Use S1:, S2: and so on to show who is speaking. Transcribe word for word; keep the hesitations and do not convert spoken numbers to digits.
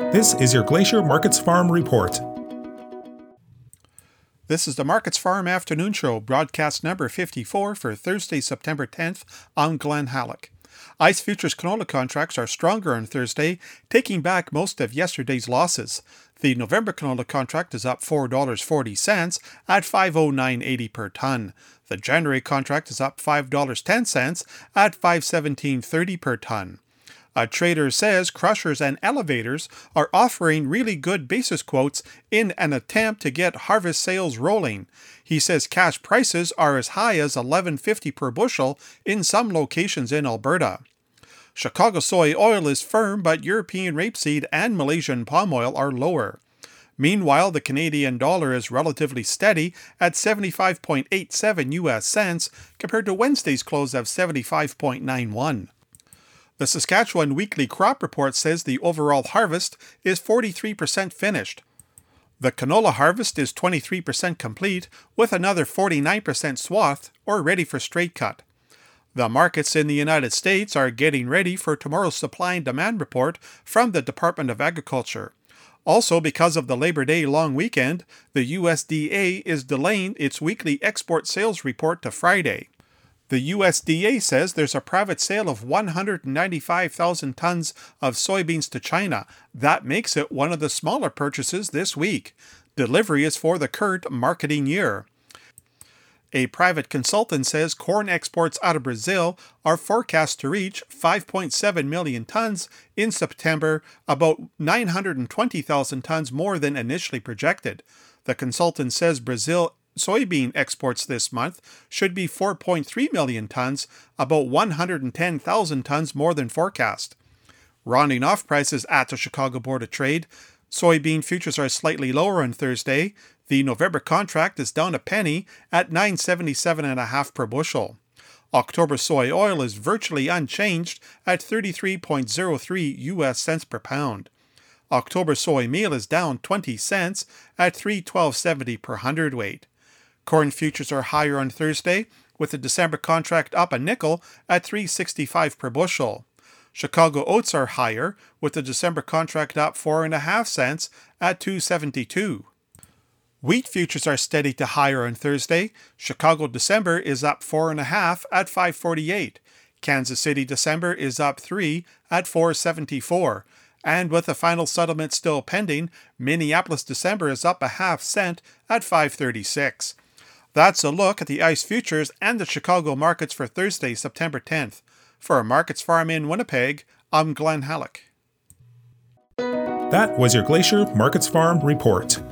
S1: This is your Glacier Markets Farm Report.
S2: This is the Markets Farm Afternoon Show, broadcast number fifty-four for Thursday, September tenth. I'm Glenn Halleck. ICE futures canola contracts are stronger on Thursday, taking back most of yesterday's losses. The November canola contract is up four dollars and forty cents at five oh nine eighty per ton. The January contract is up five dollars and ten cents at five seventeen thirty per ton. A trader says crushers and elevators are offering really good basis quotes in an attempt to get harvest sales rolling. He says cash prices are as high as eleven fifty per bushel in some locations in Alberta. Chicago soy oil is firm, but European rapeseed and Malaysian palm oil are lower. Meanwhile, the Canadian dollar is relatively steady at seventy-five point eight seven U S cents compared to Wednesday's close of seventy-five point nine one. The Saskatchewan Weekly Crop Report says the overall harvest is forty-three percent finished. The canola harvest is twenty-three percent complete, with another forty-nine percent swathed or ready for straight cut. The markets in the United States are getting ready for tomorrow's supply and demand report from the Department of Agriculture. Also, because of the Labor Day long weekend, the U S D A is delaying its weekly export sales report to Friday. The U S D A says there's a private sale of one hundred ninety-five thousand tons of soybeans to China. That makes it one of the smaller purchases this week. Delivery is for the current marketing year. A private consultant says corn exports out of Brazil are forecast to reach five point seven million tons in September, about nine hundred twenty thousand tons more than initially projected. The consultant says Brazil soybean exports this month should be four point three million tons, about one hundred ten thousand tons more than forecast. Rounding off prices at the Chicago Board of Trade, soybean futures are slightly lower on Thursday. The November contract is down a penny at nine seventy-seven and a half per bushel. October soy oil is virtually unchanged at thirty-three point oh three U S cents per pound. October soy meal is down twenty cents at three twelve seventy per hundredweight. Corn futures are higher on Thursday, with the December contract up a nickel at three sixty-five per bushel. Chicago oats are higher, with the December contract up four and a half cents at two seventy-two. Wheat futures are steady to higher on Thursday. Chicago December is up four and a half at five forty-eight. Kansas City December is up three at four seventy-four. And with the final settlement still pending, Minneapolis December is up a half cent at five thirty-six. That's a look at the ICE futures and the Chicago markets for Thursday, September tenth. For Markets Farm in Winnipeg, I'm Glenn Halleck.
S1: That was your Glacier Markets Farm Report.